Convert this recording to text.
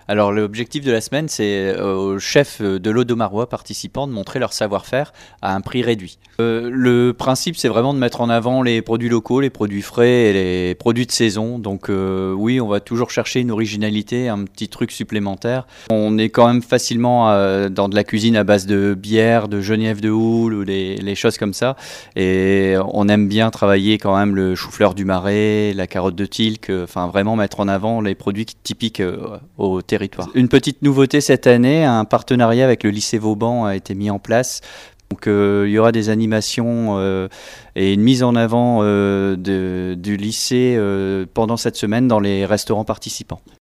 Alors l'objectif de la semaine, c'est aux chefs de l'Audomarois participants de montrer leur savoir-faire à un prix réduit. Le principe, c'est vraiment de mettre en avant les produits locaux, les produits frais et les produits de saison. Donc oui, on va toujours chercher une originalité, un petit truc supplémentaire. On est quand même facilement dans de la cuisine à base de bière, de genièvre de houle ou les choses comme ça. Et on aime bien travailler quand même le chou-fleur du Marais, la carotte de Tilque, enfin vraiment mettre en avant les produits typiques au territoire. Une petite nouveauté cette année, un partenariat avec le lycée Vauban a été mis en place. Donc il y aura des animations et une mise en avant du lycée pendant cette semaine dans les restaurants participants.